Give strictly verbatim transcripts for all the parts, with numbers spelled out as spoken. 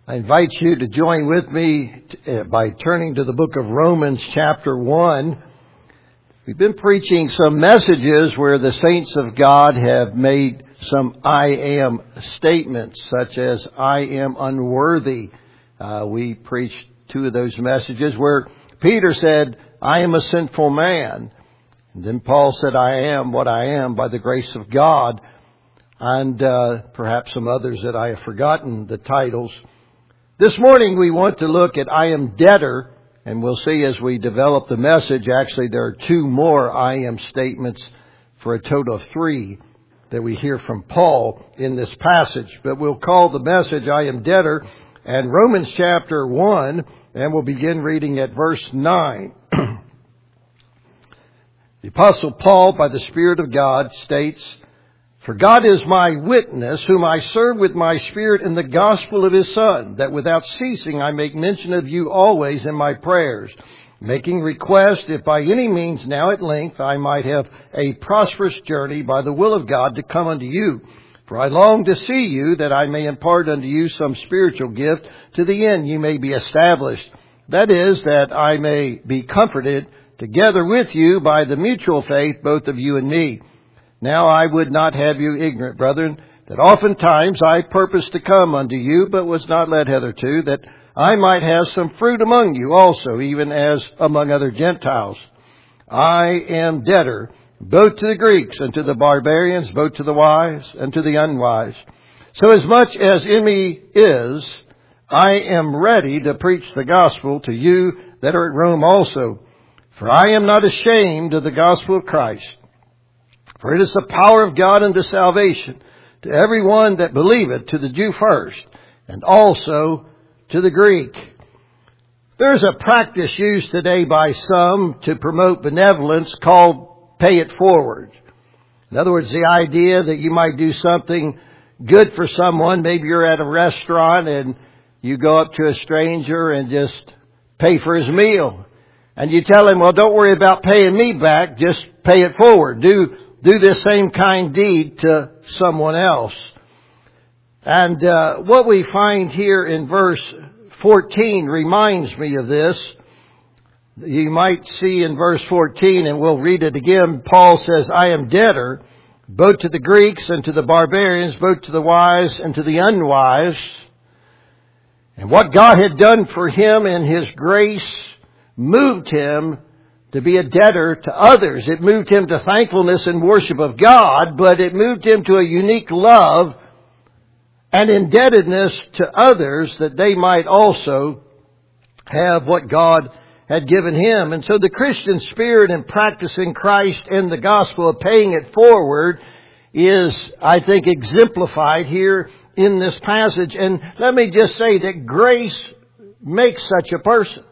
I invite you to join with me by turning to the book of Romans chapter one. We've been preaching some messages where the saints of God have made some I am statements, such as I am unworthy. Uh, we preached two of those messages where Peter said, I am a sinful man. And then Paul said, I am what I am by the grace of God. And uh, perhaps some others that I have forgotten the titles. This morning we want to look at I am debtor, and we'll see as we develop the message, actually there are two more I am statements for a total of three that we hear from Paul in this passage. But we'll call the message I am debtor and Romans chapter one, and we'll begin reading at verse nine. The Apostle Paul, by the Spirit of God, states, For God is my witness, whom I serve with my spirit in the gospel of His Son, that without ceasing I make mention of you always in my prayers, making request, if by any means now at length I might have a prosperous journey by the will of God to come unto you. For I long to see you, that I may impart unto you some spiritual gift, to the end you may be established. That is, that I may be comforted together with you by the mutual faith, both of you and me. Now I would not have you ignorant, brethren, that oftentimes I purposed to come unto you, but was not led hitherto, that I might have some fruit among you also, even as among other Gentiles. I am debtor, both to the Greeks and to the barbarians, both to the wise and to the unwise. So as much as in me is, I am ready to preach the gospel to you that are at Rome also. For I am not ashamed of the gospel of Christ. For it is the power of God unto salvation to everyone that believeth, to the Jew first, and also to the Greek. There's a practice used today by some to promote benevolence called pay it forward. In other words, the idea that you might do something good for someone. Maybe you're at a restaurant and you go up to a stranger and just pay for his meal. And you tell him, well, don't worry about paying me back, just pay it forward. Do Do this same kind deed to someone else. And uh, what we find here in verse fourteen reminds me of this. You might see in verse fourteen, and we'll read it again, Paul says, I am debtor, both to the Greeks and to the barbarians, both to the wise and to the unwise. And what God had done for him in His grace moved him to be a debtor to others. It moved him to thankfulness and worship of God, but it moved him to a unique love and indebtedness to others that they might also have what God had given him. And so the Christian spirit in practicing Christ and the gospel of paying it forward is, I think, exemplified here in this passage. And let me just say that grace makes such a person.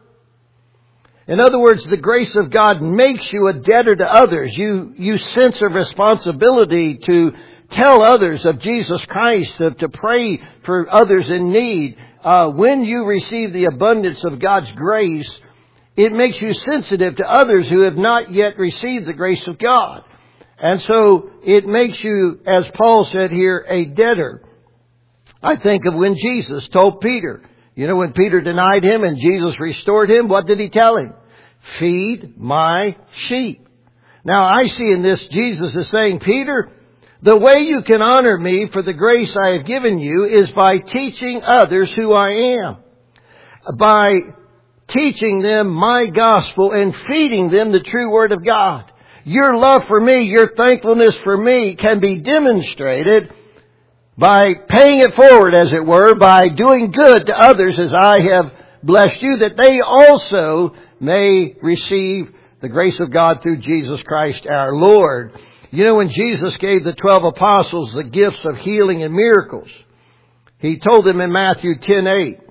In other words, the grace of God makes you a debtor to others. You, you sense a responsibility to tell others of Jesus Christ, of, to pray for others in need. Uh, when you receive the abundance of God's grace, it makes you sensitive to others who have not yet received the grace of God. And so it makes you, as Paul said here, a debtor. I think of when Jesus told Peter, you know, when Peter denied Him and Jesus restored him, what did He tell him? Feed my sheep. Now I see in this Jesus is saying, Peter, the way you can honor me for the grace I have given you is by teaching others who I am. By teaching them my gospel and feeding them the true word of God. Your love for me, your thankfulness for me can be demonstrated by paying it forward, as it were, by doing good to others as I have blessed you, that they also may receive the grace of God through Jesus Christ our Lord. You know, when Jesus gave the twelve apostles the gifts of healing and miracles, He told them in Matthew ten eight,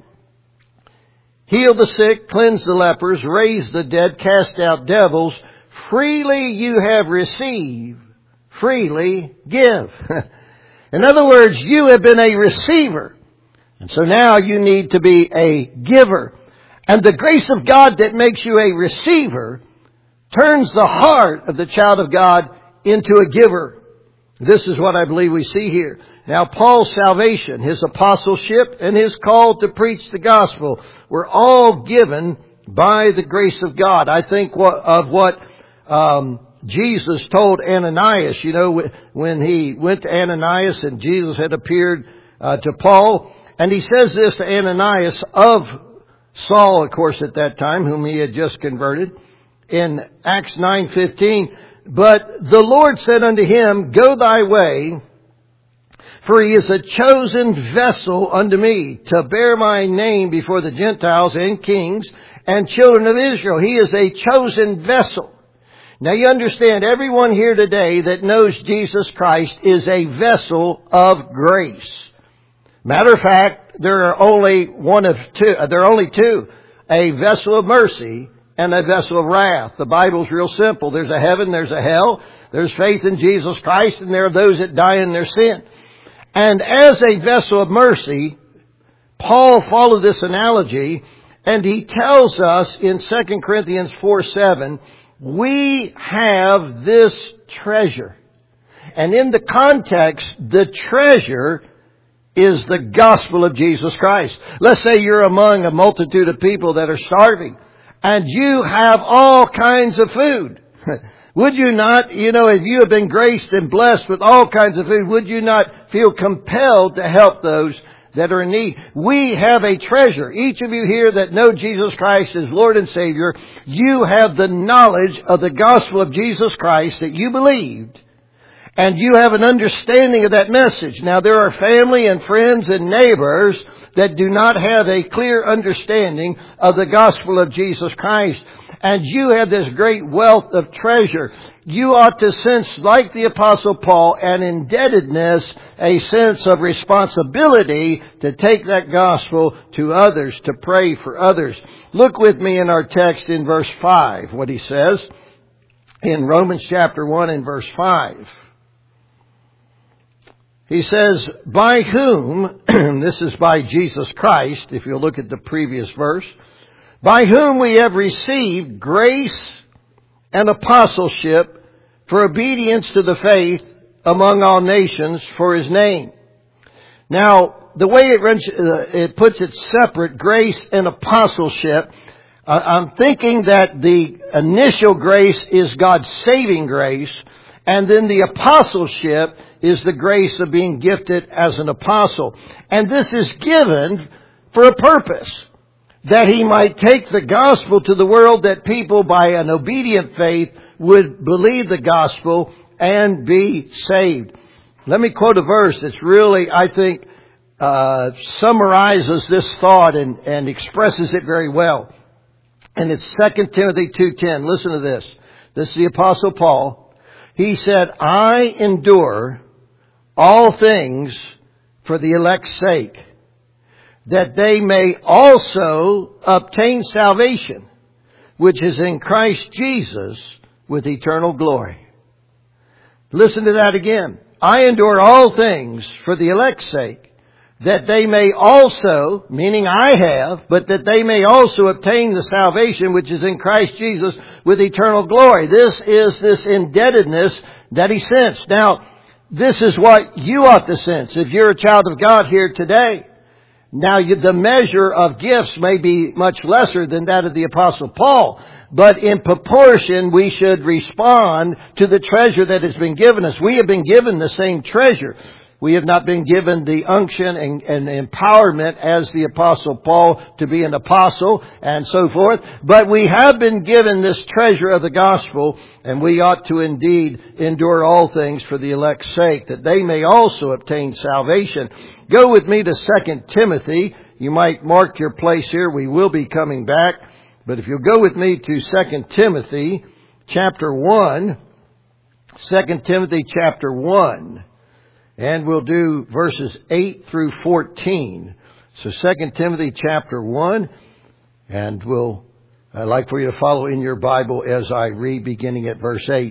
heal the sick, cleanse the lepers, raise the dead, cast out devils. Freely you have received, freely give. In other words, you have been a receiver. And so now you need to be a giver. And the grace of God that makes you a receiver turns the heart of the child of God into a giver. This is what I believe we see here. Now, Paul's salvation, his apostleship, and his call to preach the gospel were all given by the grace of God. I think of what um, Jesus told Ananias, you know, when he went to Ananias and Jesus had appeared uh, to Paul. And he says this to Ananias of Saul, of course, at that time, whom he had just converted, in Acts nine fifteen. But the Lord said unto him, Go thy way, for he is a chosen vessel unto me, to bear my name before the Gentiles and kings and children of Israel. He is a chosen vessel. Now you understand, everyone here today that knows Jesus Christ is a vessel of grace. Matter of fact, there are only one of two, there are only two, a vessel of mercy and a vessel of wrath. The Bible's real simple. There's a heaven, there's a hell, there's faith in Jesus Christ, and there are those that die in their sin. And as a vessel of mercy, Paul followed this analogy, and he tells us in Second Corinthians four seven, we have this treasure. And in the context, the treasure is the gospel of Jesus Christ. Let's say you're among a multitude of people that are starving, and you have all kinds of food. Would you not, you know, if you have been graced and blessed with all kinds of food, would you not feel compelled to help those that are in need? We have a treasure. Each of you here that know Jesus Christ as Lord and Savior, you have the knowledge of the gospel of Jesus Christ that you believed. And you have an understanding of that message. Now, there are family and friends and neighbors that do not have a clear understanding of the gospel of Jesus Christ. And you have this great wealth of treasure. You ought to sense, like the Apostle Paul, an indebtedness, a sense of responsibility to take that gospel to others, to pray for others. Look with me in our text in verse five, what he says in Romans chapter one and verse five. He says, by whom, this is by Jesus Christ, if you look at the previous verse, by whom we have received grace and apostleship for obedience to the faith among all nations for His name. Now, the way it, it puts it separate, grace and apostleship, uh, I'm thinking that the initial grace is God's saving grace, and then the apostleship is the grace of being gifted as an apostle. And this is given for a purpose, that He might take the gospel to the world, that people by an obedient faith would believe the gospel and be saved. Let me quote a verse that's really, I think, uh, summarizes this thought and, and expresses it very well. And it's Second Timothy two ten. Listen to this. This is the Apostle Paul. He said, I endure all things for the elect's sake, that they may also obtain salvation, which is in Christ Jesus with eternal glory. Listen to that again. I endure all things for the elect's sake, that they may also, meaning I have, but that they may also obtain the salvation which is in Christ Jesus with eternal glory. This is this indebtedness that he sensed. Now, this is what you ought to sense if you're a child of God here today. Now, you, the measure of gifts may be much lesser than that of the Apostle Paul, but in proportion we should respond to the treasure that has been given us. We have been given the same treasure. We have not been given the unction and, and empowerment as the Apostle Paul to be an apostle and so forth. But we have been given this treasure of the gospel, and we ought to indeed endure all things for the elect's sake, that they may also obtain salvation. Go with me to Second Timothy. You might mark your place here. We will be coming back. But if you'll go with me to Second Timothy chapter one. Second Timothy chapter one. And we'll do verses eight through fourteen. So Second Timothy chapter one. And we'll, I'd like for you to follow in your Bible as I read beginning at verse eight.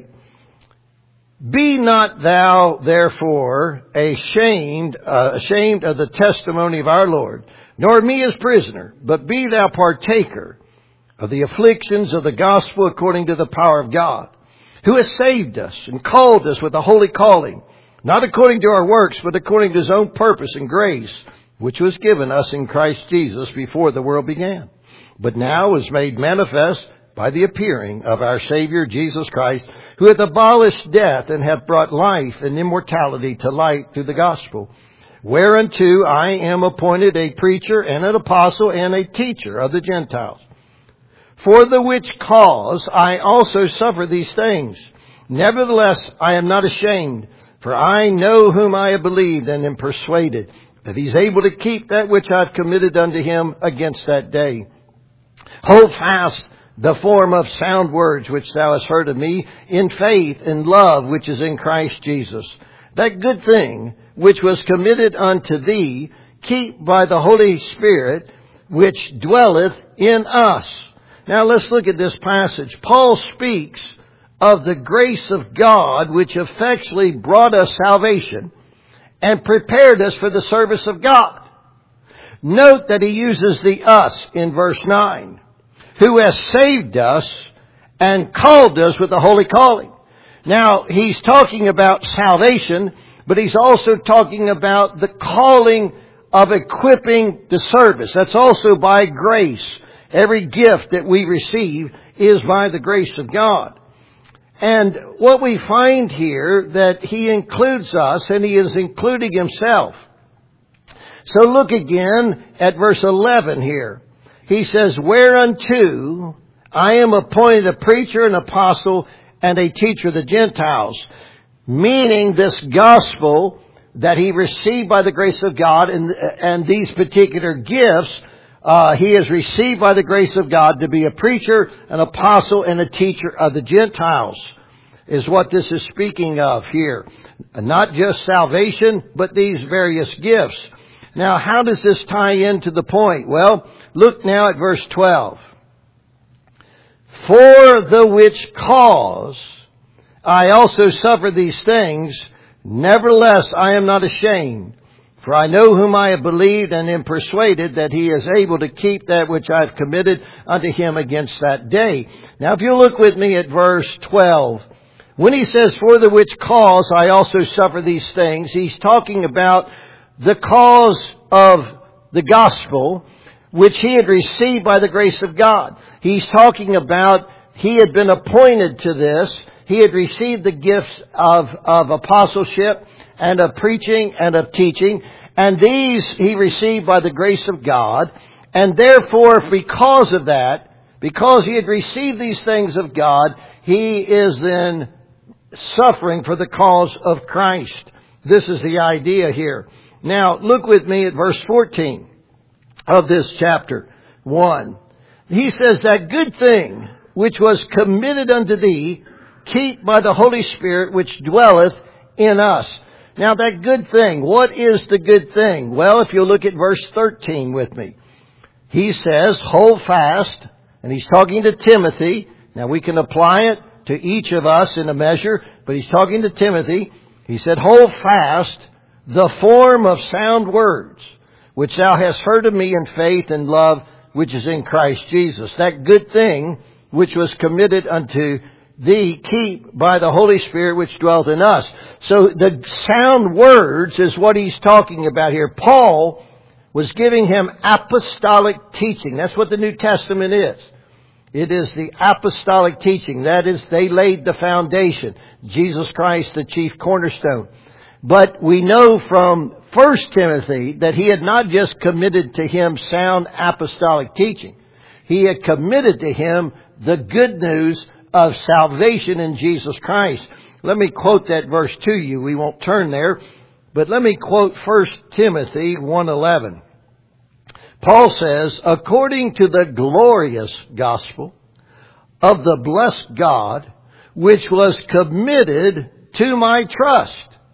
Be not thou therefore ashamed, uh, ashamed of the testimony of our Lord, nor me as prisoner, but be thou partaker of the afflictions of the gospel according to the power of God, who has saved us and called us with a holy calling, not according to our works, but according to His own purpose and grace, which was given us in Christ Jesus before the world began, but now is made manifest by the appearing of our Savior Jesus Christ, who hath abolished death and hath brought life and immortality to light through the gospel, whereunto I am appointed a preacher and an apostle and a teacher of the Gentiles. For the which cause I also suffer these things. Nevertheless, I am not ashamed, for I know whom I have believed and am persuaded that He's able to keep that which I have committed unto Him against that day. Hold fast the form of sound words which thou hast heard of me, in faith and love which is in Christ Jesus. That good thing which was committed unto thee, keep by the Holy Spirit which dwelleth in us. Now let's look at this passage. Paul speaks of the grace of God which effectually brought us salvation and prepared us for the service of God. Note that he uses the us in verse nine, who has saved us and called us with a holy calling. Now, he's talking about salvation, but he's also talking about the calling of equipping the service. That's also by grace. Every gift that we receive is by the grace of God. And what we find here, that he includes us and he is including himself. So look again at verse eleven here. He says, whereunto I am appointed a preacher, an apostle, and a teacher of the Gentiles. Meaning this gospel that he received by the grace of God, and, and these particular gifts, uh, he has received by the grace of God to be a preacher, an apostle, and a teacher of the Gentiles, is what this is speaking of here. Not just salvation, but these various gifts. Now, how does this tie into the point? Well, look now at verse twelve. For the which cause I also suffer these things, nevertheless I am not ashamed. For I know whom I have believed and am persuaded that He is able to keep that which I have committed unto Him against that day. Now if you look with me at verse twelve, when he says, for the which cause I also suffer these things, he's talking about the cause of the gospel, which he had received by the grace of God. He's talking about he had been appointed to this. He had received the gifts of, of apostleship and of preaching and of teaching. And these he received by the grace of God. And therefore, because of that, because he had received these things of God, he is then suffering for the cause of Christ. This is the idea here. Now, look with me at verse fourteen of this chapter one. He says, that good thing which was committed unto thee, keep by the Holy Spirit which dwelleth in us. Now, that good thing, what is the good thing? Well, if you look at verse thirteen with me, he says, hold fast, and he's talking to Timothy. Now, we can apply it to each of us in a measure, but he's talking to Timothy. He said, hold fast the form of sound words, which thou hast heard of me in faith and love, which is in Christ Jesus. That good thing which was committed unto thee, keep by the Holy Spirit which dwelt in us. So the sound words is what he's talking about here. Paul was giving him apostolic teaching. That's what the New Testament is. It is the apostolic teaching. That is, they laid the foundation. Jesus Christ, the chief cornerstone. But we know from First Timothy that he had not just committed to him sound apostolic teaching. He had committed to him the good news of salvation in Jesus Christ. Let me quote that verse to you. We won't turn there, but let me quote First Timothy one eleven. Paul says, according to the glorious gospel of the blessed God, which was committed to my trust.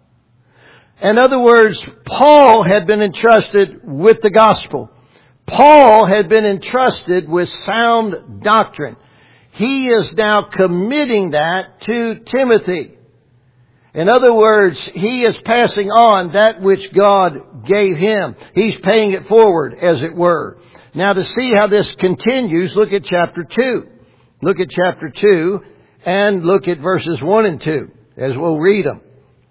In other words, Paul had been entrusted with the gospel. Paul had been entrusted with sound doctrine. He is now committing that to Timothy. In other words, he is passing on that which God gave him. He's paying it forward, as it were. Now, to see how this continues, look at chapter two. Look at chapter two and look at verses one and two, as we'll read them.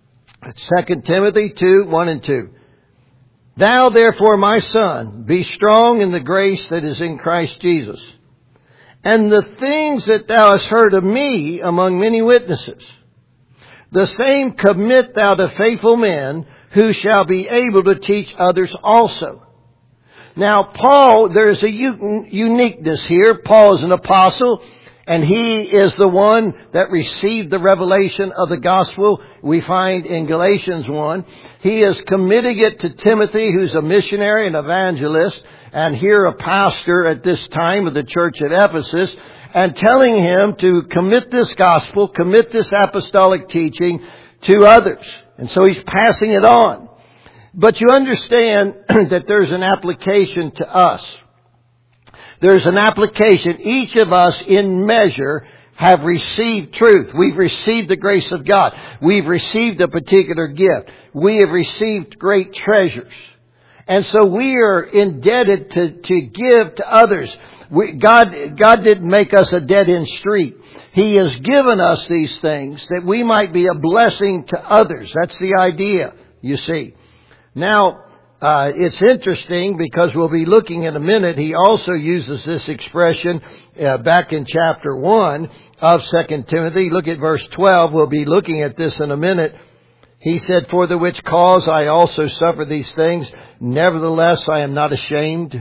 Second Timothy two, one and two. Thou therefore, my son, be strong in the grace that is in Christ Jesus. And the things that thou hast heard of me among many witnesses, the same commit thou to faithful men who shall be able to teach others also. Now, Paul, there is a uniqueness here. Paul is an apostle, and he is the one that received the revelation of the gospel we find in Galatians one. He is committing it to Timothy, who's a missionary and evangelist, and here a pastor at this time of the church at Ephesus, and telling him to commit this gospel, commit this apostolic teaching to others. And so he's passing it on. But you understand that there's an application to us. There's an application. Each of us in measure have received truth. We've received the grace of God. We've received a particular gift. We have received great treasures. And so we are indebted to, to give to others. We, God, God didn't make us a dead-end street. He has given us these things that we might be a blessing to others. That's the idea, you see. Now, uh, it's interesting because we'll be looking in a minute. He also uses this expression uh, back in chapter one of Second Timothy. Look at verse twelve. We'll be looking at this in a minute. He said, for the which cause I also suffer these things. Nevertheless, I am not ashamed.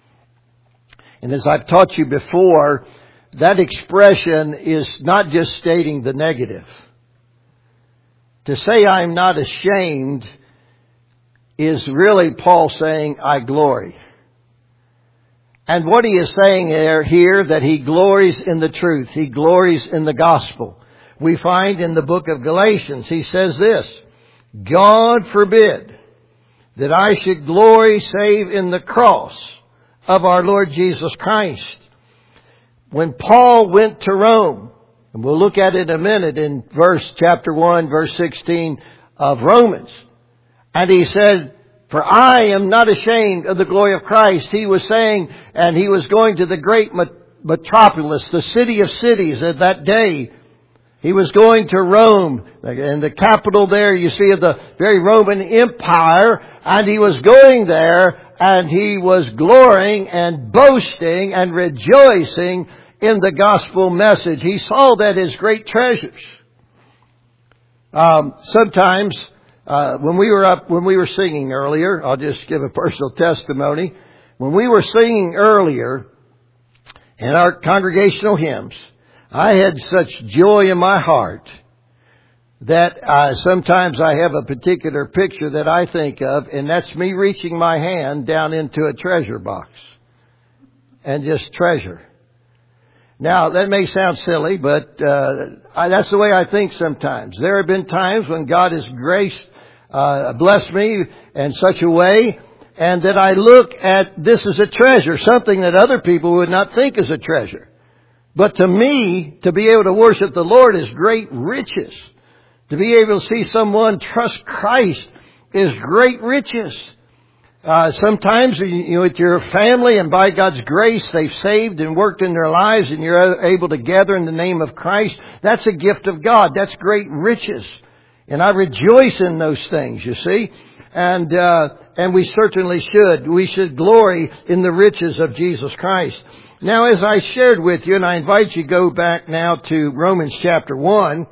And as I've taught you before, that expression is not just stating the negative. To say I'm not ashamed is really Paul saying, I glory. And what he is saying there, here, that he glories in the truth. He glories in the gospel. We find in the book of Galatians, he says this, God forbid that I should glory save in the cross of our Lord Jesus Christ. When Paul went to Rome, and we'll look at it in a minute in verse chapter one, verse sixteen of Romans. And he said, for I am not ashamed of the glory of Christ. He was saying, and he was going to the great metropolis, the city of cities at that day. He was going to Rome, and the capital there, you see, of the very Roman Empire. And he was going there, and he was glorying and boasting and rejoicing in the gospel message. He saw that as great treasures. Um, sometimes, uh, when we were up, when we were singing earlier, I'll just give a personal testimony. When we were singing earlier in our congregational hymns, I had such joy in my heart that uh, sometimes I have a particular picture that I think of, and that's me reaching my hand down into a treasure box and just treasure. Now, that may sound silly, but uh, I, that's the way I think sometimes. There have been times when God has graced, uh, blessed me in such a way, and that I look at this as a treasure, something that other people would not think is a treasure. But to me, to be able to worship the Lord is great riches. To be able to see someone trust Christ is great riches. Uh, sometimes you, you know, with your family, and by God's grace, they've saved and worked in their lives, and you're able to gather in the name of Christ. That's a gift of God. That's great riches. And I rejoice in those things, you see. And, uh, and we certainly should. We should glory in the riches of Jesus Christ. Now, as I shared with you, and I invite you to go back now to Romans chapter one.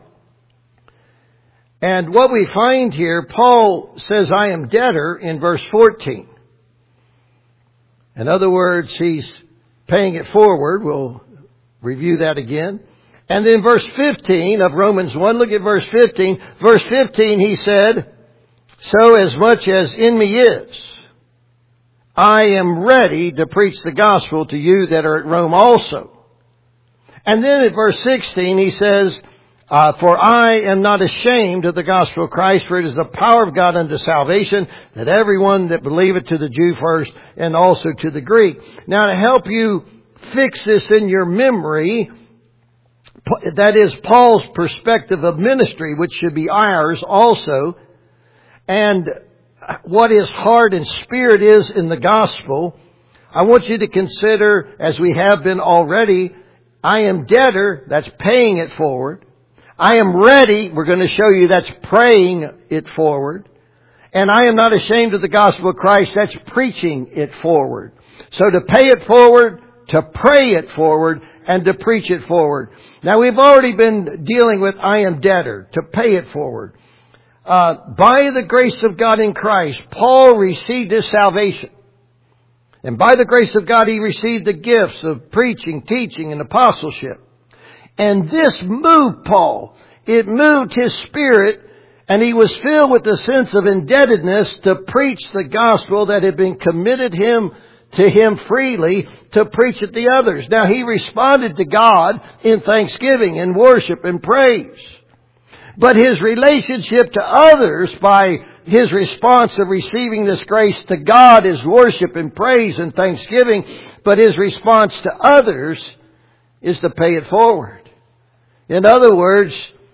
And what we find here, Paul says, I am debtor in verse fourteen. In other words, he's paying it forward. We'll review that again. And then verse fifteen of Romans one, look at verse fifteen. Verse fifteen, he said, so as much as in me is, I am ready to preach the gospel to you that are at Rome also. And then at verse sixteen, he says, Uh, for I am not ashamed of the gospel of Christ, for it is the power of God unto salvation, that everyone that believeth, to the Jew first, and also to the Greek. Now, to help you fix this in your memory, that is Paul's perspective of ministry, which should be ours also, and what his heart and spirit is in the gospel. I want you to consider, as we have been already, I am debtor, that's paying it forward. I am ready. We're going to show you that's praying it forward. And I am not ashamed of the gospel of Christ. That's preaching it forward. So to pay it forward, to pray it forward, and to preach it forward. Now we've already been dealing with I am debtor, to pay it forward. Uh, by the grace of God in Christ, Paul received his salvation. And by the grace of God, he received the gifts of preaching, teaching, and apostleship. And this moved Paul. It moved his spirit, and he was filled with the sense of indebtedness to preach the gospel that had been committed him to him freely to preach it to others. Now he responded to God in thanksgiving and worship and praise. But his relationship to others by his response of receiving this grace to God is worship and praise and thanksgiving. But his response to others is to pay it forward. In other words,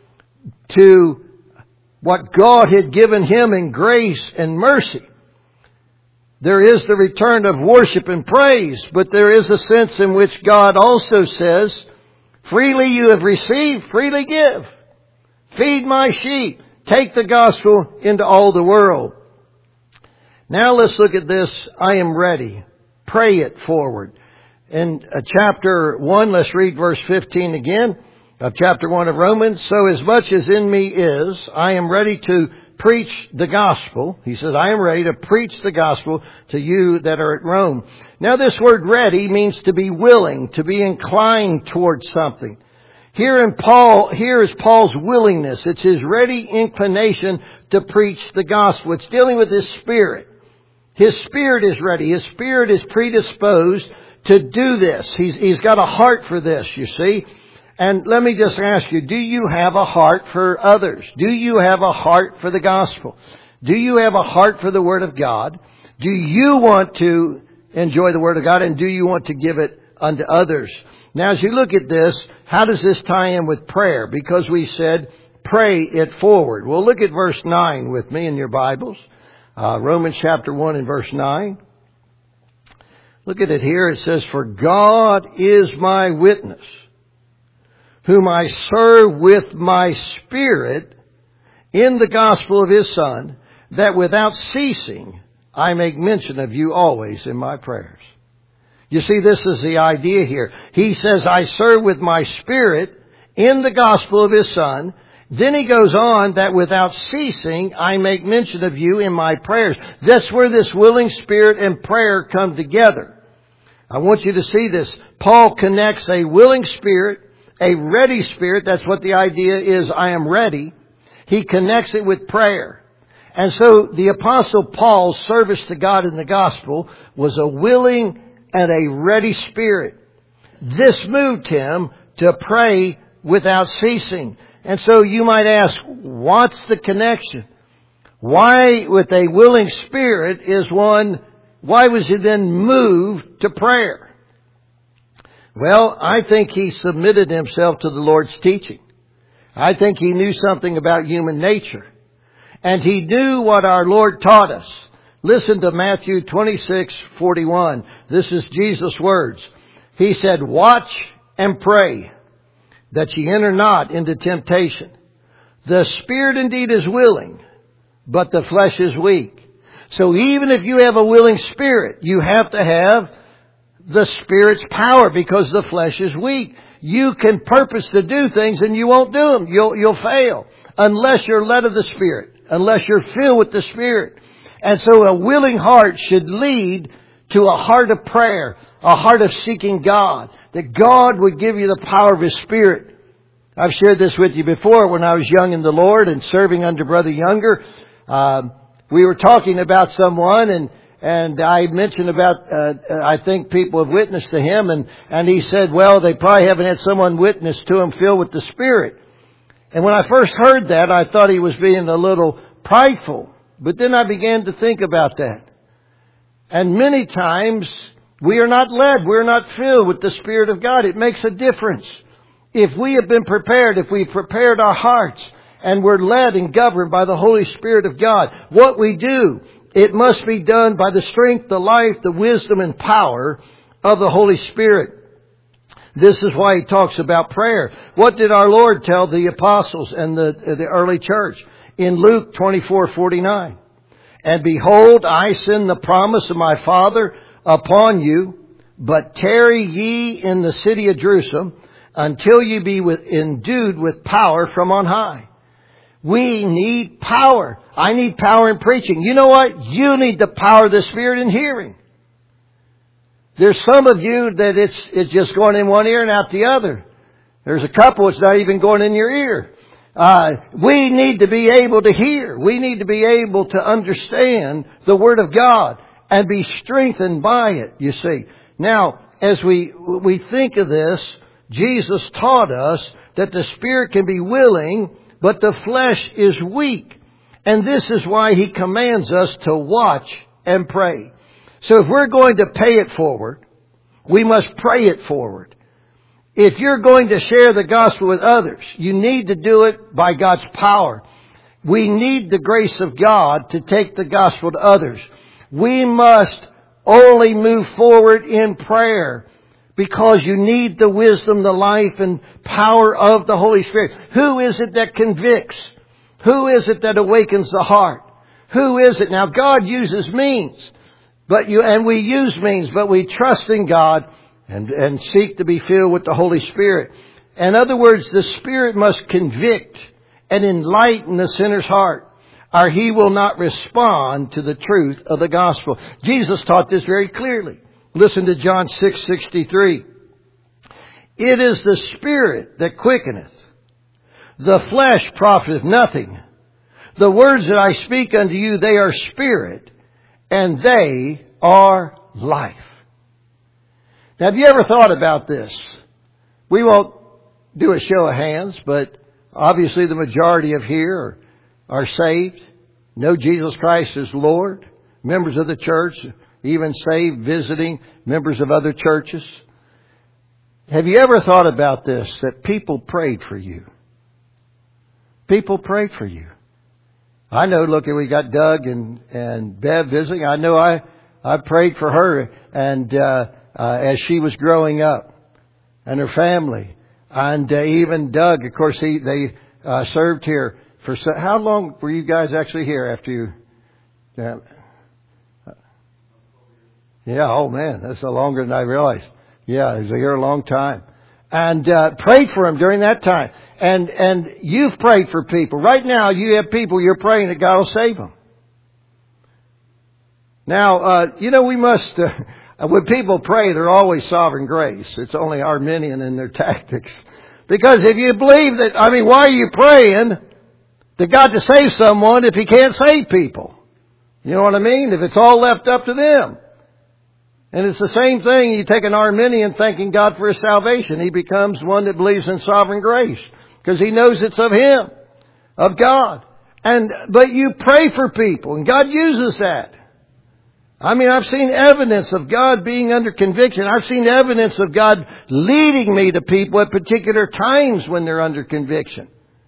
to what God had given him in grace and mercy. There is the return of worship and praise, but there is a sense in which God also says, freely you have received, freely give. Feed my sheep. Take the gospel into all the world. Now let's look at this. I am ready. Pray it forward. In uh, chapter one, let's read verse fifteen again of chapter one of Romans. So as much as in me is, I am ready to preach the gospel. He says, I am ready to preach the gospel to you that are at Rome. Now this word ready means to be willing, to be inclined towards something. Here in Paul, here is Paul's willingness. It's his ready inclination to preach the gospel. It's dealing with his spirit. His spirit is ready. His spirit is predisposed to do this. He's, he's got a heart for this, you see. And let me just ask you, do you have a heart for others? Do you have a heart for the gospel? Do you have a heart for the Word of God? Do you want to enjoy the Word of God, and do you want to give it unto others? Now, as you look at this, how does this tie in with prayer? Because we said, pray it forward. Well, look at verse nine with me in your Bibles. Uh, Romans chapter one and verse nine. Look at it here. It says, for God is my witness, whom I serve with my spirit in the gospel of his Son, that without ceasing I make mention of you always in my prayers. You see, this is the idea here. He says, I serve with my spirit in the gospel of his Son. Then he goes on that without ceasing I make mention of you in my prayers. That's where this willing spirit and prayer come together. I want you to see this. Paul connects a willing spirit, a ready spirit. That's what the idea is. I am ready. He connects it with prayer. And so the Apostle Paul's service to God in the gospel was a willing and a ready spirit. This moved him to pray without ceasing. And so you might ask, what's the connection? Why, with a willing spirit, is one, why was he then moved to prayer? Well, I think he submitted himself to the Lord's teaching. I think he knew something about human nature. And he knew what our Lord taught us. Listen to Matthew twenty-six forty-one. This is Jesus' words. He said, watch and pray that ye enter not into temptation. The spirit indeed is willing, but the flesh is weak. So even if you have a willing spirit, you have to have the Spirit's power, because the flesh is weak. You can purpose to do things and you won't do them. You'll, you'll fail unless you're led of the Spirit, unless you're filled with the Spirit. And so a willing heart should lead to a heart of prayer, a heart of seeking God, that God would give you the power of His Spirit. I've shared this with you before when I was young in the Lord and serving under Brother Younger. Um, we were talking about someone, and And I mentioned about, uh, I think people have witnessed to him, and, and he said, well, they probably haven't had someone witness to him filled with the Spirit. And when I first heard that, I thought he was being a little prideful. But then I began to think about that. And many times we are not led, we're not filled with the Spirit of God. It makes a difference. If we have been prepared, if we've prepared our hearts, and we're led and governed by the Holy Spirit of God, what we do, it must be done by the strength, the life, the wisdom, and power of the Holy Spirit. This is why he talks about prayer. What did our Lord tell the apostles and the, the early church? In Luke twenty-four forty-nine. And behold, I send the promise of my Father upon you, but tarry ye in the city of Jerusalem until you be with, endued with power from on high. We need power. I need power in preaching. You know what? You need the power of the Spirit in hearing. There's some of you that it's it's just going in one ear and out the other. There's a couple it's not even going in your ear. Uh, we need to be able to hear. We need to be able to understand the Word of God and be strengthened by it, you see. Now, as we we think of this, Jesus taught us that the Spirit can be willing, but the flesh is weak. And this is why He commands us to watch and pray. So if we're going to pay it forward, we must pray it forward. If you're going to share the gospel with others, you need to do it by God's power. We need the grace of God to take the gospel to others. We must only move forward in prayer because you need the wisdom, the life, and power of the Holy Spirit. Who is it that convicts? Who is it that awakens the heart? Who is it? Now, God uses means, but you and we use means, but we trust in God and, and seek to be filled with the Holy Spirit. In other words, the Spirit must convict and enlighten the sinner's heart, or he will not respond to the truth of the gospel. Jesus taught this very clearly. Listen to John six sixty-three. It is the Spirit that quickeneth. The flesh profiteth nothing. The words that I speak unto you, they are spirit, and they are life. Now, have you ever thought about this? We won't do a show of hands, but obviously the majority of here are, are saved, know Jesus Christ as Lord, members of the church, even saved, visiting members of other churches. Have you ever thought about this, that people prayed for you? People prayed for you. I know, look, we got Doug and, and Bev visiting. I know I, I prayed for her and, uh, uh, as she was growing up and her family. And, uh, even Doug, of course, he, they, uh, served here for, so, how long were you guys actually here after you, yeah, yeah, oh man, that's longer than I realized. Yeah, he was here a long time. And, uh, prayed for him during that time. And, and you've prayed for people. Right now, you have people you're praying that God will save them. Now, uh, you know, we must, uh, when people pray, they're always sovereign grace. It's only Arminian in their tactics. Because if you believe that, I mean, why are you praying to God to save someone if He can't save people? You know what I mean? If it's all left up to them. And it's the same thing. You take an Arminian thanking God for his salvation. He becomes one that believes in sovereign grace. Because he knows it's of Him, of God. And, but you pray for people, and God uses that. I mean, I've seen evidence of God being under conviction. I've seen evidence of God leading me to people at particular times when they're under conviction.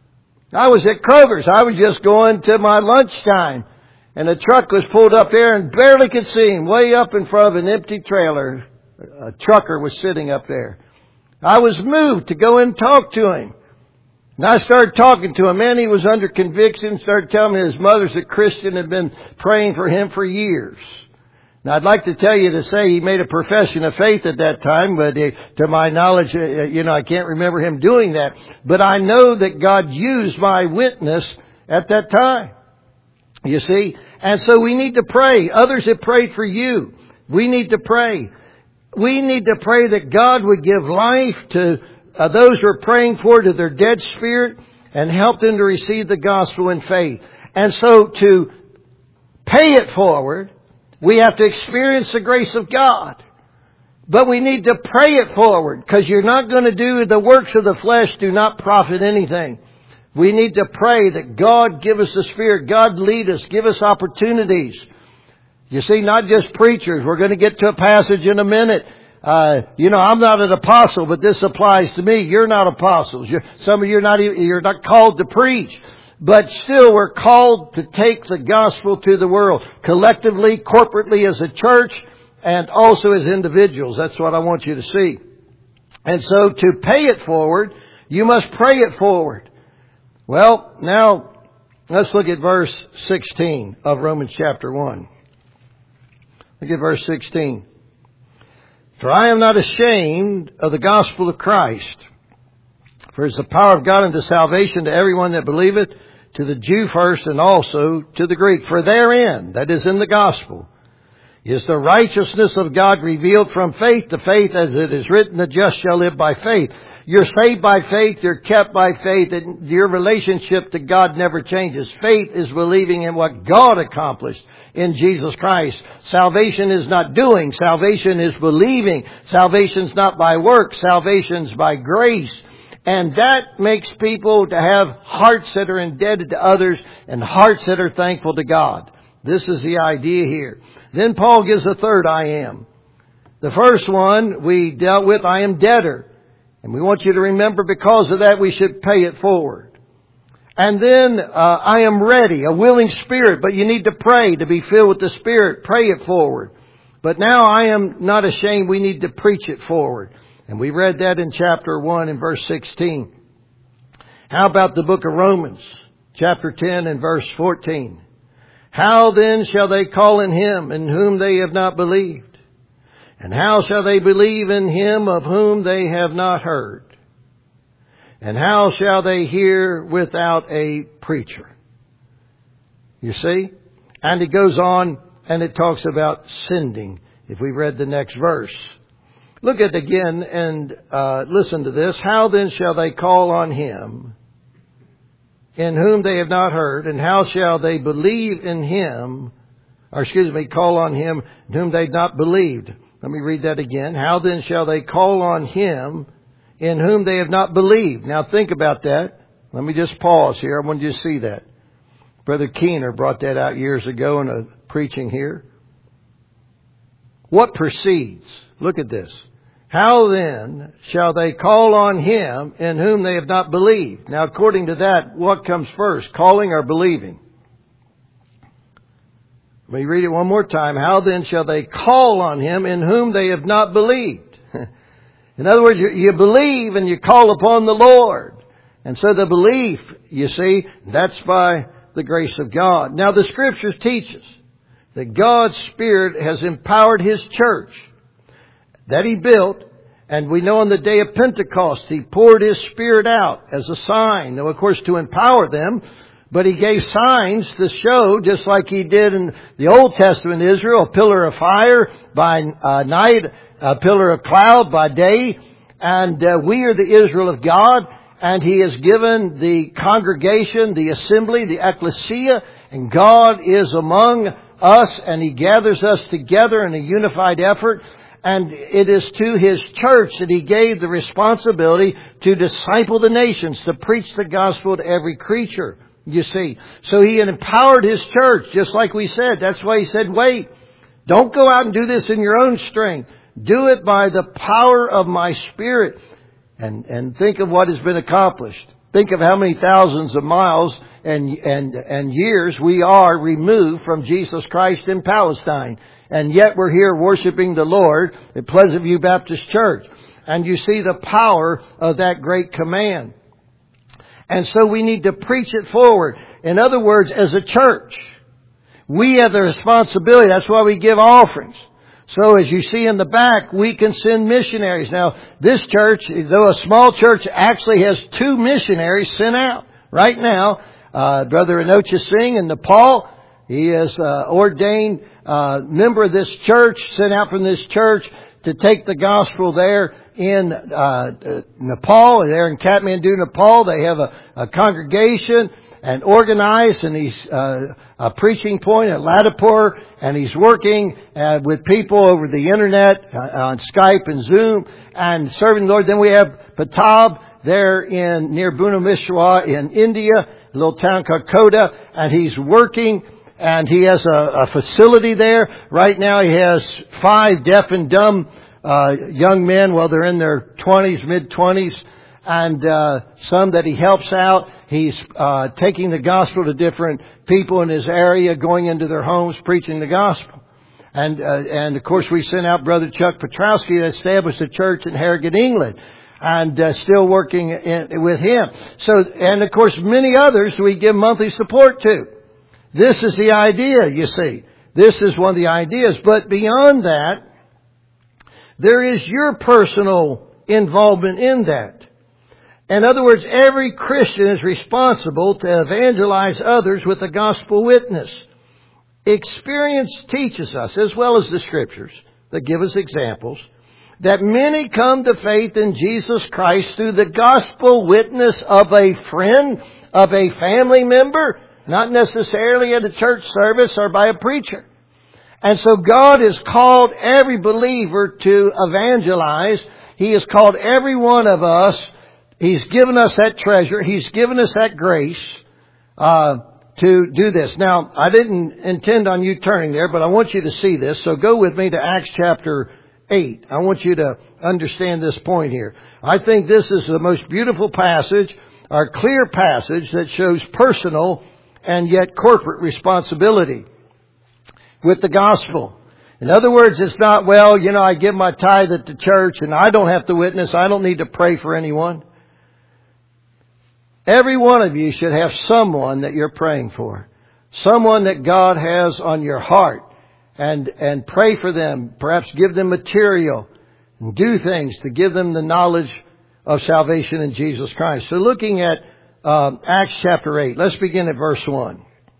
I was at Kroger's. I was just going to my lunchtime, and a truck was pulled up there and barely could see him, way up in front of an empty trailer. A trucker was sitting up there. I was moved to go and talk to him. And I started talking to him. Man, he was under conviction. Started telling me his mother's a Christian, had been praying for him for years. Now, I'd like to tell you to say he made a profession of faith at that time, but uh, to my knowledge, uh, you know, I can't remember him doing that. But I know that God used my witness at that time. You see? And so we need to pray. Others have prayed for you. We need to pray. We need to pray that God would give life to Uh, those who are praying for, to their dead spirit, and help them to receive the gospel in faith. And so to pay it forward, we have to experience the grace of God. But we need to pray it forward, because you're not going to do the works of the flesh do not profit anything. We need to pray that God give us the Spirit, God lead us, give us opportunities. You see, not just preachers. We're going to get to a passage in a minute. Uh, you know, I'm not an apostle, but this applies to me. You're not apostles. You're, some of you are not, you're not called to preach. But still, we're called to take the gospel to the world. Collectively, corporately as a church, and also as individuals. That's what I want you to see. And so to pay it forward, you must pray it forward. Well, now let's look at verse sixteen of Romans chapter one. Look at verse sixteen. For I am not ashamed of the gospel of Christ. For it is the power of God unto salvation to everyone that believeth, to the Jew first and also to the Greek. For therein, that is in the gospel, is the righteousness of God revealed from faith to faith, as it is written, the just shall live by faith. You're saved by faith, you're kept by faith, and your relationship to God never changes. Faith is believing in what God accomplished in Jesus Christ. Salvation is not doing, salvation is believing. Salvation's not by works, salvation's by grace. And that makes people to have hearts that are indebted to others and hearts that are thankful to God. This is the idea here. Then Paul gives a third I am. The first one we dealt with, I am debtor. And we want you to remember because of that we should pay it forward. And then uh, I am ready, a willing spirit, but you need to pray to be filled with the Spirit. Pray it forward. But now I am not ashamed, we need to preach it forward. And we read that in chapter one and verse sixteen. How about the book of Romans, chapter ten and verse fourteen? How then shall they call in Him in whom they have not believed? And how shall they believe in Him of whom they have not heard? And how shall they hear without a preacher? You see? And it goes on and it talks about sending, if we read the next verse. Look at it again and uh, listen to this. How then shall they call on Him in whom they have not heard? And how shall they believe in Him, or excuse me, call on Him in whom they have not believed? Let me read that again. How then shall they call on Him in whom they have not believed? Now think about that. Let me just pause here. I want you to see that. Brother Keener brought that out years ago in a preaching here. What precedes? Look at this. How then shall they call on Him in whom they have not believed? Now according to that, what comes first? Calling or believing? Let me read it one more time. How then shall they call on Him in whom they have not believed? In other words, you, you believe and you call upon the Lord. And so the belief, you see, that's by the grace of God. Now the Scriptures teach us that God's Spirit has empowered His church that He built. And we know on the day of Pentecost, He poured His Spirit out as a sign. Now, of course, to empower them. But He gave signs to show, just like He did in the Old Testament Israel, a pillar of fire by uh, night, a pillar of cloud by day. And uh, we are the Israel of God. And He has given the congregation, the assembly, the ecclesia. And God is among us, and He gathers us together in a unified effort. And it is to His church that He gave the responsibility to disciple the nations, to preach the gospel to every creature, you see. So He had empowered His church, just like we said. That's why He said, wait, don't go out and do this in your own strength. Do it by the power of my Spirit. And, and think of what has been accomplished. Think of how many thousands of miles and, and, and years we are removed from Jesus Christ in Palestine. And yet we're here worshiping the Lord at Pleasant View Baptist Church. And you see the power of that great command. And so we need to preach it forward. In other words, as a church, we have the responsibility. That's why we give offerings. So as you see in the back, we can send missionaries. Now, this church, though a small church, actually has two missionaries sent out right now. Uh, Brother Anocha Singh in Nepal. He is uh, ordained uh, member of this church, sent out from this church to take the gospel there in uh, Nepal. There in Kathmandu, Nepal, they have a, a congregation and organized, and he's uh, a preaching point at Ladipur, and he's working uh, with people over the internet uh, on Skype and Zoom and serving the Lord. Then we have Patab there in near Bhubaneswar in India, a little town called Kota, and he's working. And he has a, a facility there. Right now he has five deaf and dumb uh, young men. Well, they're in their twenties, mid-twenties. And uh, some that he helps out. He's uh, taking the gospel to different people in his area, going into their homes, preaching the gospel. And, uh, and of course, we sent out Brother Chuck Petrowski to establish a church in Harrogate, England. and uh, still working in, with him. So, and of course, many others we give monthly support to. This is the idea, you see. This is one of the ideas. But beyond that, there is your personal involvement in that. In other words, every Christian is responsible to evangelize others with the gospel witness. Experience teaches us, as well as the Scriptures that give us examples, that many come to faith in Jesus Christ through the gospel witness of a friend, of a family member, not necessarily at a church service or by a preacher. And so God has called every believer to evangelize. He has called every one of us. He's given us that treasure. He's given us that grace uh, to do this. Now, I didn't intend on you turning there, but I want you to see this. So go with me to Acts chapter eight. I want you to understand this point here. I think this is the most beautiful passage, or clear passage, that shows personal and yet corporate responsibility with the gospel. In other words, it's not, well, you know, I give my tithe at the church and I don't have to witness. I don't need to pray for anyone. Every one of you should have someone that you're praying for. Someone that God has on your heart. And, and pray for them. Perhaps give them material. And do things to give them the knowledge of salvation in Jesus Christ. So looking at um, Acts chapter eight. Let's begin at verse one.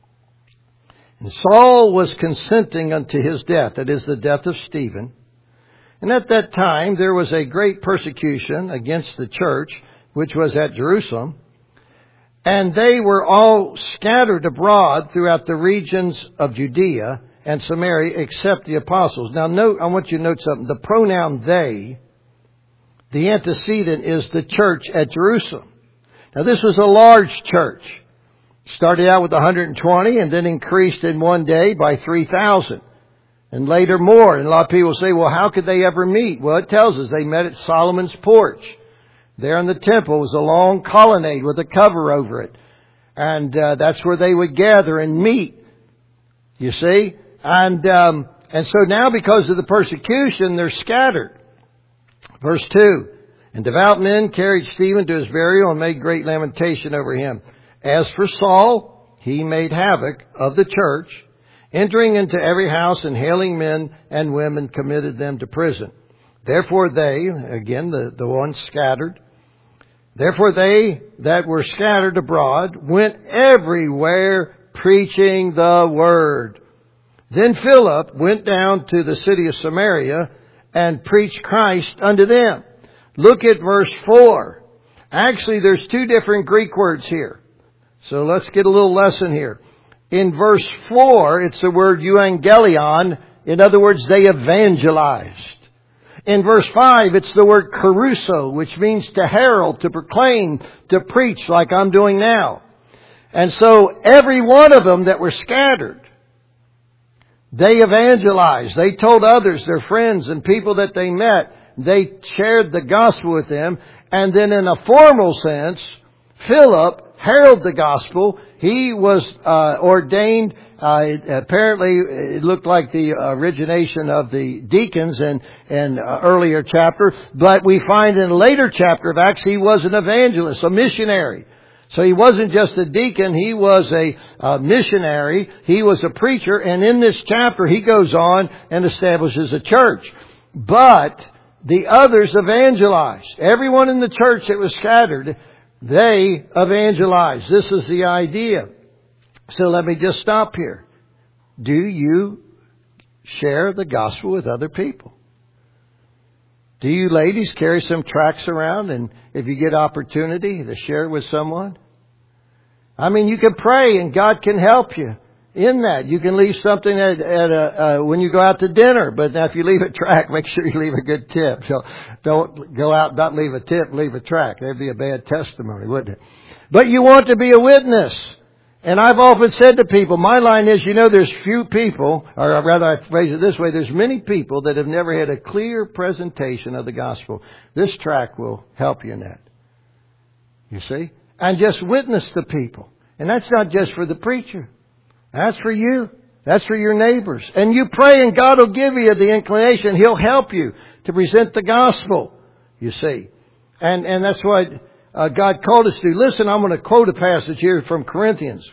And Saul was consenting unto his death. That is the death of Stephen. And at that time there was a great persecution against the church, which was at Jerusalem. And they were all scattered abroad throughout the regions of Judea and Samaria, except the apostles. Now note, I want you to note something. The pronoun they, the antecedent is the church at Jerusalem. Now this was a large church. Started out with one hundred twenty and then increased in one day by three thousand. And later more. And a lot of people say, well, how could they ever meet? Well, it tells us they met at Solomon's porch. There in the temple was a long colonnade with a cover over it. And uh, that's where they would gather and meet. You see? And um, and so now because of the persecution, they're scattered. Verse two. And devout men carried Stephen to his burial and made great lamentation over him. As for Saul, he made havoc of the church, entering into every house and hailing men and women, committed them to prison. Therefore they, again, the, the ones scattered, therefore they that were scattered abroad went everywhere preaching the word. Then Philip went down to the city of Samaria and preached Christ unto them. Look at verse four. Actually, there's two different Greek words here. So let's get a little lesson here. In verse four, it's the word euangelion. In other words, they evangelized. In verse five, it's the word kerusso, which means to herald, to proclaim, to preach, like I'm doing now. And so every one of them that were scattered, they evangelized. They told others, their friends and people that they met, they shared the gospel with them. And then in a formal sense, Philip heralded the gospel. He was uh, ordained. Uh, it, apparently, it looked like the origination of the deacons in in uh, earlier chapter. But we find in a later chapter of Acts, he was an evangelist, a missionary. So he wasn't just a deacon. He was a uh, missionary. He was a preacher. And in this chapter, he goes on and establishes a church. But the others evangelized. Everyone in the church that was scattered, they evangelized. This is the idea. So let me just stop here. Do you share the gospel with other people? Do you ladies carry some tracts around, and if you get opportunity to share it with someone? I mean, you can pray and God can help you in that. You can leave something at, at a, uh, when you go out to dinner, but now if you leave a tract, make sure you leave a good tip. So don't go out and not leave a tip, leave a tract. That'd be a bad testimony, wouldn't it? But you want to be a witness. And I've often said to people, my line is, you know, there's few people, or rather I phrase it this way, there's many people that have never had a clear presentation of the gospel. This tract will help you in that. You see? And just witness to people. And that's not just for the preacher. That's for you. That's for your neighbors. And you pray and God will give you the inclination. He'll help you to present the gospel, you see. And, and that's what uh, God called us to. Listen, I'm going to quote a passage here from Corinthians.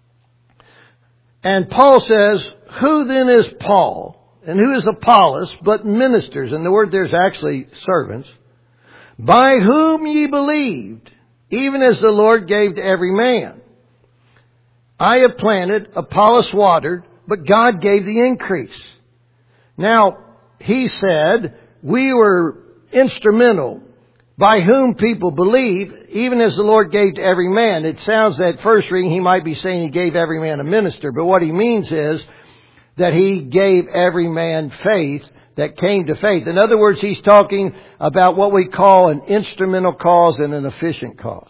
And Paul says, who then is Paul? And who is Apollos but ministers? And the word there's actually servants. By whom ye believed, even as the Lord gave to every man. I have planted, Apollos watered, but God gave the increase. Now, he said, we were instrumental by whom people believe, even as the Lord gave to every man. It sounds that first reading he might be saying he gave every man a minister, but what he means is that he gave every man faith that came to faith. In other words, he's talking about what we call an instrumental cause and an efficient cause.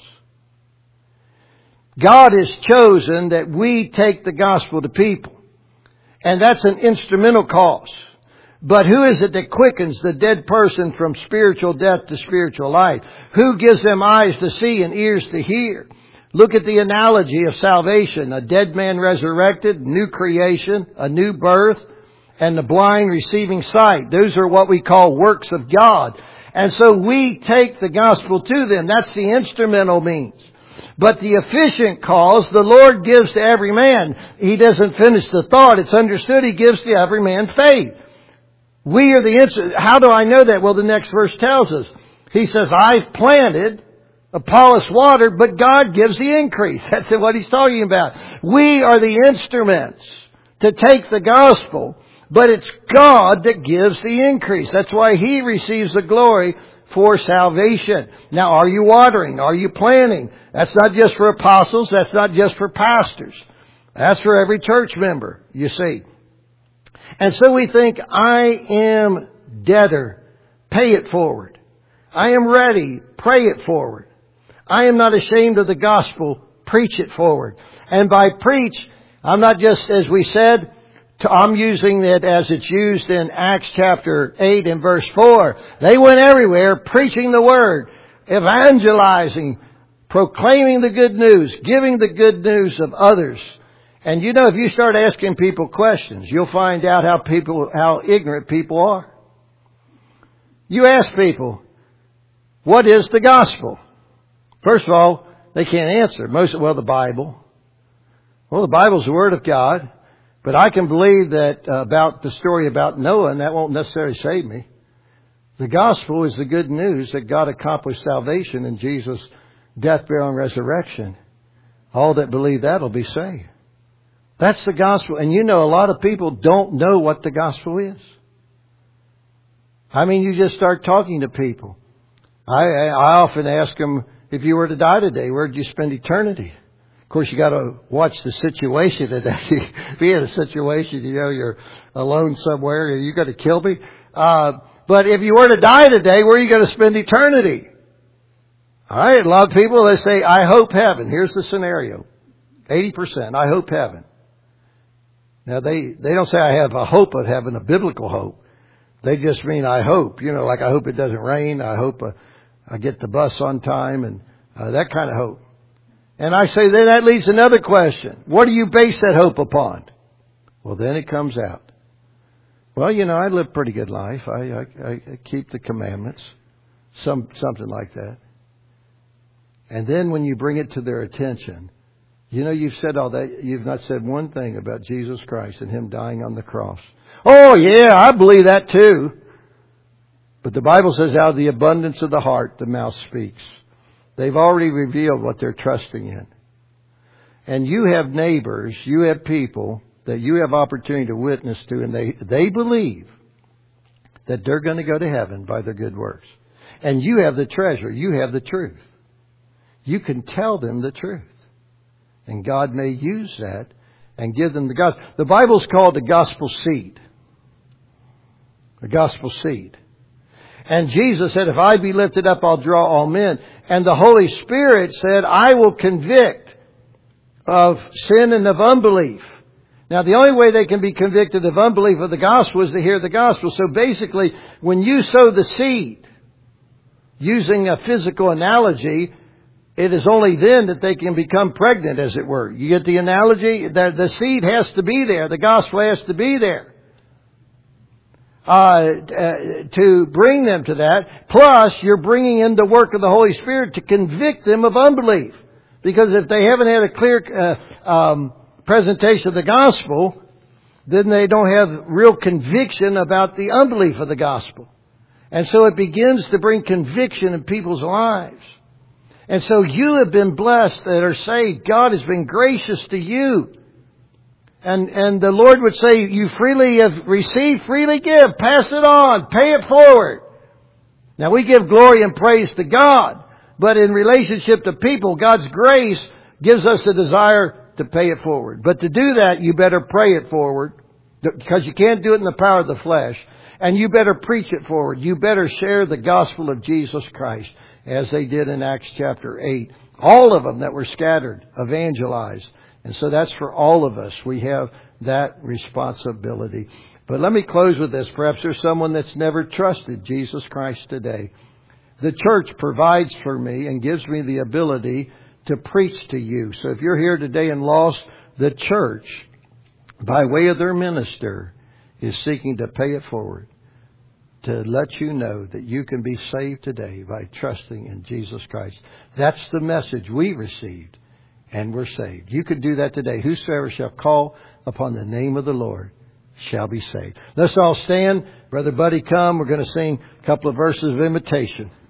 God has chosen that we take the gospel to people. And that's an instrumental cause. But who is it that quickens the dead person from spiritual death to spiritual life? Who gives them eyes to see and ears to hear? Look at the analogy of salvation. A dead man resurrected, new creation, a new birth, and the blind receiving sight. Those are what we call works of God. And so we take the gospel to them. That's the instrumental means. But the efficient cause, the Lord gives to every man. He doesn't finish the thought. It's understood He gives to every man faith. We are the instrument. How do I know that? Well, the next verse tells us. He says, I've planted, Apollos watered, but God gives the increase. That's what he's talking about. We are the instruments to take the gospel, but it's God that gives the increase. That's why He receives the glory for salvation. Now, are you watering? Are you planting? That's not just for apostles. That's not just for pastors. That's for every church member, you see. And so we think, I am debtor. Pay it forward. I am ready. Pray it forward. I am not ashamed of the gospel. Preach it forward. And by preach, I'm not just, as we said, I'm using it as it's used in Acts chapter eight and verse four. They went everywhere preaching the word, evangelizing, proclaiming the good news, giving the good news of others. And you know, if you start asking people questions, you'll find out how people, how ignorant people are. You ask people, what is the gospel? First of all, they can't answer. Most, well, the Bible. Well, the Bible's the Word of God. But I can believe that uh, about the story about Noah, and that won't necessarily save me. The gospel is the good news that God accomplished salvation in Jesus' death, burial, and resurrection. All that believe that will be saved. That's the gospel. And you know, a lot of people don't know what the gospel is. I mean, you just start talking to people. I, I often ask them, if you were to die today, where'd you spend eternity? Of course, you got to watch the situation today. If you're in a situation, you know, you're alone somewhere, you got to kill me. Uh, but if you were to die today, where are you going to spend eternity? All right, a lot of people, they say, I hope heaven. Here's the scenario. eighty percent, I hope heaven. Now, they, they don't say I have a hope of heaven, a biblical hope. They just mean I hope. You know, like I hope it doesn't rain. I hope uh, I get the bus on time and uh, that kind of hope. And I say, then that leads to another question. What do you base that hope upon? Well, then it comes out. Well, you know, I live a pretty good life. I, I, I keep the commandments. Some, something like that. And then when you bring it to their attention, you know, you've said all that. You've not said one thing about Jesus Christ and Him dying on the cross. Oh, yeah, I believe that too. But the Bible says out of the abundance of the heart, the mouth speaks. They've already revealed what they're trusting in. And you have neighbors, you have people that you have opportunity to witness to, and they, they believe that they're going to go to heaven by their good works. And you have the treasure. You have the truth. You can tell them the truth. And God may use that and give them the gospel. The Bible's called the gospel seed. The gospel seed. And Jesus said, if I be lifted up, I'll draw all men. And the Holy Spirit said, I will convict of sin and of unbelief. Now, the only way they can be convicted of unbelief of the gospel is to hear the gospel. So basically, when you sow the seed, using a physical analogy, it is only then that they can become pregnant, as it were. You get the analogy? The, the seed has to be there. The gospel has to be there. uh, to bring them to that. Plus, you're bringing in the work of the Holy Spirit to convict them of unbelief. Because if they haven't had a clear uh, um, presentation of the gospel, then they don't have real conviction about the unbelief of the gospel. And so it begins to bring conviction in people's lives. And so you have been blessed that are saved. God has been gracious to you. And, and the Lord would say, you freely have received, freely give. Pass it on. Pay it forward. Now we give glory and praise to God. But in relationship to people, God's grace gives us a desire to pay it forward. But to do that, you better pray it forward. Because you can't do it in the power of the flesh. And you better preach it forward. You better share the gospel of Jesus Christ. As they did in Acts chapter eight. All of them that were scattered, evangelized. And so that's for all of us. We have that responsibility. But let me close with this. Perhaps there's someone that's never trusted Jesus Christ today. The church provides for me and gives me the ability to preach to you. So if you're here today and lost, the church, by way of their minister, is seeking to pay it forward. To let you know that you can be saved today by trusting in Jesus Christ. That's the message we received, and we're saved. You can do that today. Whosoever shall call upon the name of the Lord shall be saved. Let's all stand. Brother Buddy, come. We're going to sing a couple of verses of invitation.